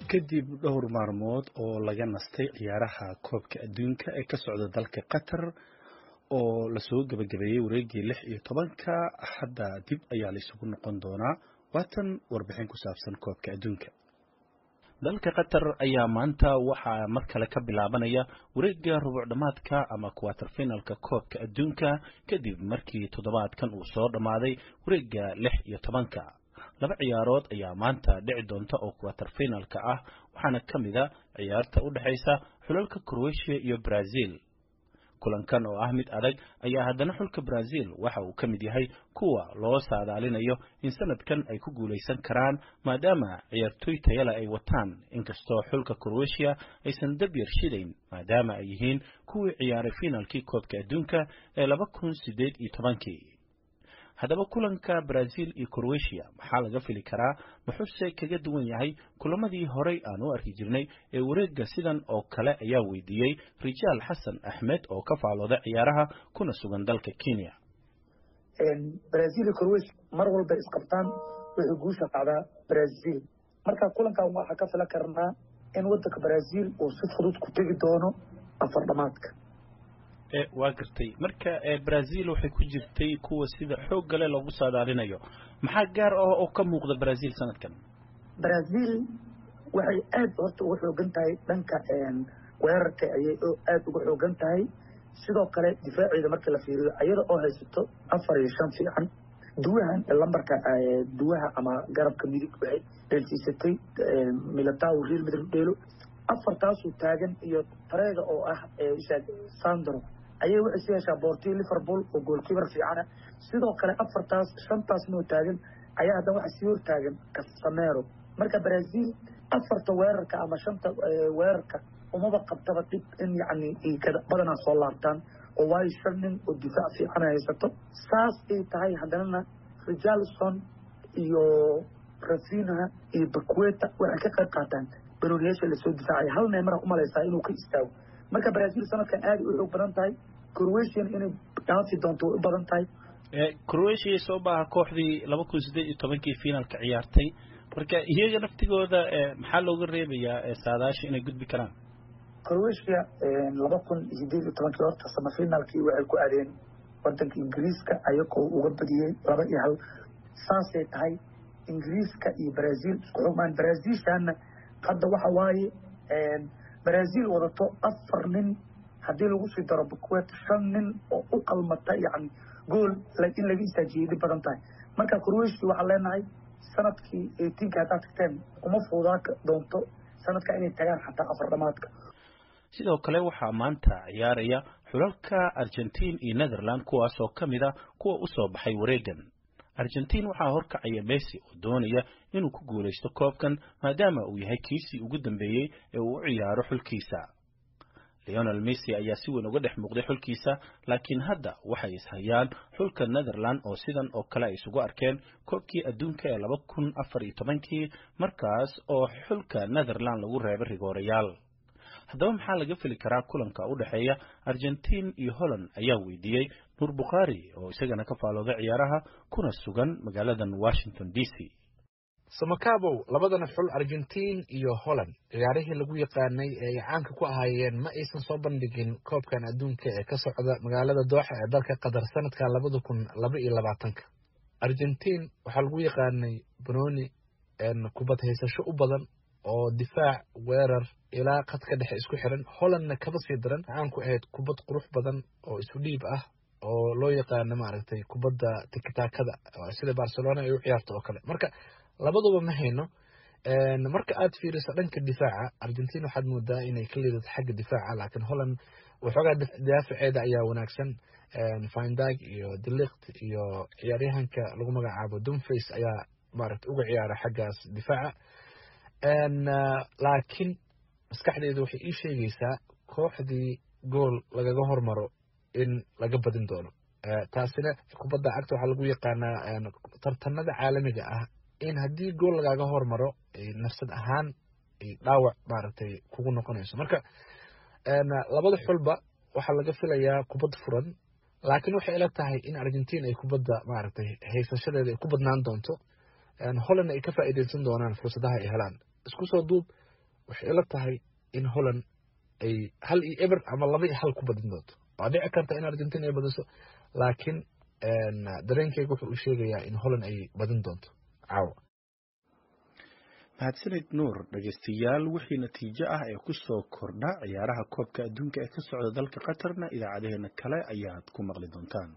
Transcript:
kadib dhowr maalmood oo laga nastay ciyaaraha koobka adduunka ee ka socda dalka Qatar oo la soo gabagabeeyay wareegii 16 hadda dib ayaa la isugu noqon doonaa waatan warbixin ku saabsan koobka adduunka. dalka Qatar ayaa maanta waxa mar kale ka bilaabanaya wareegga rubuc dhamaadka ama quarter finalka koobka adduunka kadib markii toddobaadkan uu soo dhamaaday wareegga 16. laba ciyaarood ayaa maanta dhici doonta oo quarter finalka ah waxaana kamida ciyaarta u dhaxaysa xulalka Croatia iyo Brazil. kulankan oo ah mid adag ayaa haddana xulka Brazil waxa uu kamid yahay kuwa loo saadaalinayo in sanadkan ay ku guuleysan karaan maadaama ciyaartoy tayala ay wataan inkastoo xulka Croatia aysan dab yar shidayn maadaama ay yihiin kuwii ciyaaray finalkii koobka adduunka ee 2018. haddaba kulanka Brazil iyo Croatia maxaa laga fili karaa muxuu kaga duwan yahay kulamadii horey aan u arki jirnay ee wareegga sidan oo kale ayaa weydiiyay Rijaal Xasan Ahmed oo ka faalooda ciyaaraha kuna sugan dalka Kenya. Brazil iyo Croatia mar walba isqabtaan waxay guusha qaadaa Brazil marka kulankan waxa ka filan karnaa in wadanka Brazil uu si fudud ku tagi doono afar dhamaadka. waa gartay marka Brazil waxay ku jirtay kuwa sida xoog gale lagu saadaalinayo maxaa gaar ah oo ka muuqda Brazil sanadkan. Brazil waxay aad horta uga xoogan tahay dhanka weerarka ayay aad uga xoogan tahay sidoo kale difaaciga marka la fiiriyo ayada oo haysato 4-5 fiican duwahan lambarka duwaha ama garabka midig waxay dheelsiisatay Militao Real Madrid dheelo afartaas uu taagan iyo tareega oo ah Sandro ayay waxay siyaasha boortii Liverpool oo goalkeeper fiican sidoo kale afartaas shantaas noo taagan ayaa hadda waxa sii hor taagan Casemiro marka Brazil afarta weerarka ama shanta weerarka umaba qabtaba dib in yani kada badana soo laabtaan oo way sharnin oo difaac fiican haysato saas ay tahay haddana Richarlison iyo Rafinha iyo Paqueta waxay ka qayb qaataan banooniyaasha la soo difaacay hal neemar u malaysaa inuu ka istaago marka Brazil sanadkan aad u xoog badan tahay Croatia inay dhaafi doonto u badan tahay Croatia soo baa kooxdii 2018 finalka ciyaartay marka iyaga naftigooda maxaa looga reebayaa saadaasha inay gudbi karaan. Croatia 2018 horta sama finalkii waxay ku aadeen wadanka Ingiriiska ayagoo uga badiyay 2-1 saasay tahay Ingiriiska iyo Brazil isku xumaan Brazil shana hadda waxa waaye Brazil wadato 4 nin hadii lagu sii daro Paqueta 5 nin oo u qalmata yani gool laakiin laga istaajiyay badan tahay marka Croatia waxa leenahay sanadkii 18 ka tagteen kuma fuudaa doonto sanadka inay tagaan xataa afar dhamaadka. sidoo kale waxaa maanta ciyaaraya xulalka Argentina iyo Netherlands kuwaas oo kamida kuwa u soo baxay wareegan. Argentina waxaa horkacaya Messi oo doonaya inuu ku guuleysto koobkan maadaama uu yahay kiisii ugu dambeeyay ee uu ciyaaro xulkiisa. Lionel Messi ayaa si weyn uga dhex muuqday xulkiisa laakiin hadda waxay ishayaan xulka Netherlands oo sidan oo kale ay isugu arkeen koobkii adduunka ee 2014 markaas oo xulka Netherlands lagu reebay rigoorayaal. haddaba maxaa laga fili karaa kulanka u dhaxeeya Argentina iyo Holland ayaa weydiiyay Nur Bukhari oo isagana ka faalooda ciyaaraha kuna sugan magaalada Washington DC. Samakabow labadana xul Argentina iyo Holland ciyaarihii lagu yaqaanay ee caanka ku ahaayeen ma aysan soo bandhigin koobkan adduunka ee ka socda magaalada Doha ee dalka Qatar sanadka 2022. Argentina waxa lagu yaqaanay Bruni kubad haysasho u badan oo difaac weerar ilaa qadka dhexe isku xiran. Hollandna kaba sii daran caan ku ahayd kubad qurux badan oo isu dhiib ah oo loo yaqaan maaragtay kubadda tiki-takada sida Barcelona ay u ciyaarto oo kale marka labaduba ma hayno marka aad fiiriso dhanka difaaca Argentina waxaad moodaa inay ka liidato xagga difaaca laakiin Holland waxoogaa difaaceeda ayaa wanaagsan. Van Dijk iyo De Ligt iyo ciyaaryahanka lagu magacaabo Dumfries ayaa maaragtay uga ciyaara xaggaas difaaca laakiin maskaxdeedu waxay ii sheegaysaa kooxdii gool lagaga hormaro in laga badin doono taasina kubadda cagta waxaa lagu yaqaanaa tartanada caalamiga ah in haddii gool lagaga hormaro nafsad ahaan dhaawac maaragtay kugu noqonayso marka labada xulba waxaa laga filayaa kubad furan laakiin waxay ila tahay in Argentina ay kubadda maaragtay haysashadeeda ay ku badnaan doonto Holland ay ka faa'iideysan doonaan fursadaha ay helaan isku soo duub waxay ila tahay in Holland ay 1-0 ama 2-1 ku badin doonto. Waa dhici karta in Argentina ay badiso, laakiin dareenkaygu wuxuu u sheegayaa in Holland ay badin doonto caawa. mahadsanid nuur. dhegeystayaal wixii natiijo ah ee ku soo kordha ciyaaraha koobka adduunka ee ka socda dalka qatarna idaacadaheena kale ayaad ku maqli doontaan.